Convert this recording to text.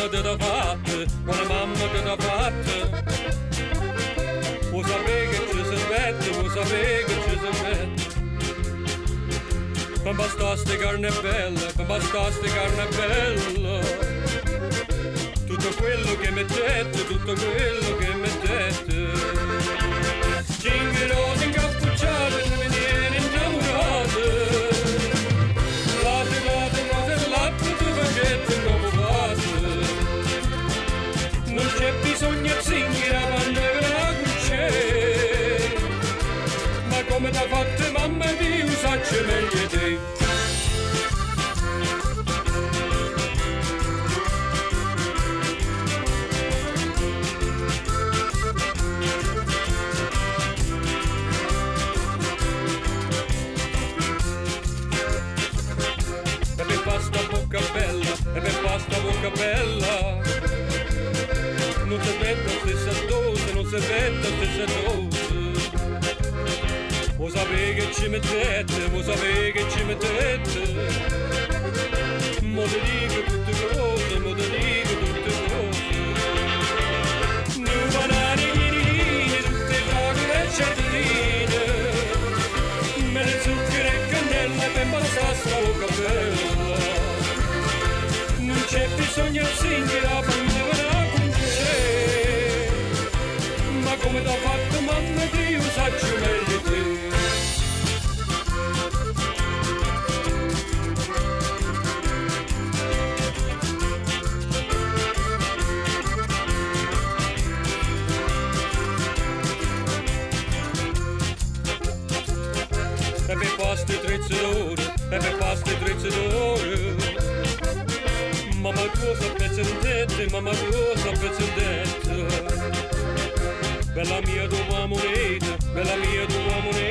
te l'ha fatta, quale mamma te l'ha fatta. Vuoi sapere che ci si mette, vuoi sapere che ci si mette. Per bastaste carne bella, per bastaste carne bella. Tutto quello che mettete, tutto quello che mettete. Cinque rose incappucciate, mi viene innamorate. Latte, latte, tu facete innovate. Non c'è bisogno di singere quando la cucce. Ma come t'ha fatto mamma mia, usacci meglio te. E per pasta bocca bella non si mette stessa dose, non si mette stessa dose. Vuoi sapere che ci mettete, vuoi sapere che ci mettete. Mo te dico tutte cose, mo te dico tutte cose. Nu banane, ghirini, tutte fragole e cialline. Mele, zucchero e cannella per passare sta bocca bella. Non c'è bisogno di singere la pandemia con te. Ma come t'ha fatto mamma Dio, sacci meglio te. E per pasti 13 ore, e per pasti 13 ore. Mamma tua sapete, mamma tua sapete. Bella mia tua moneta, bella mia tua moneta.